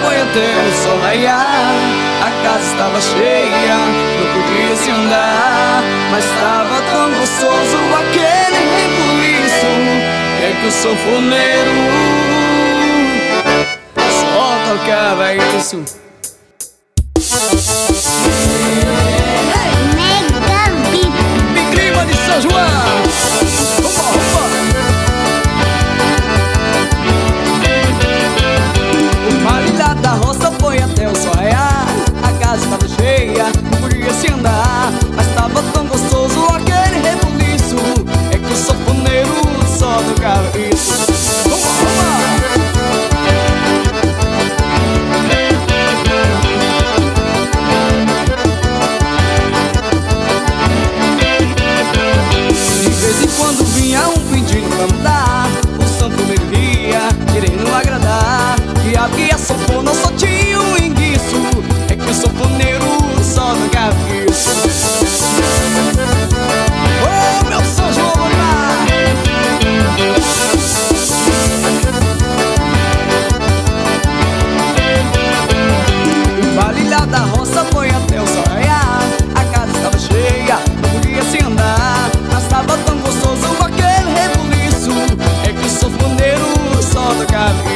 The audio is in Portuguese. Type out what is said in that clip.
foi até o sol raiar. A casa estava cheia, não podia se andar, mas estava tão gostoso aquele rebuliço. É que o sanfoneiro só tocava isso. Em clima de São João. O baile lá da roça foi até o sol raiar. A casa estava cheia, não podia se andar, mas estava tão gostoso aquele rebuliço. É que o sanfoneiro só tocava isso. De vez em quando vinha um pedindo pra mudar, o sanfoneiro ria, querendo agradar. Que havia sanfona só tinha um enguiço. É que o sanfoneiro só tocava isso. Oh, meu São João, vamos lá! O baile lá da roça foi até o sol raiar. A casa estava cheia, não podia se andar, mas estava tão gostoso aquele rebuliço. É que o sanfoneiro só tocava isso.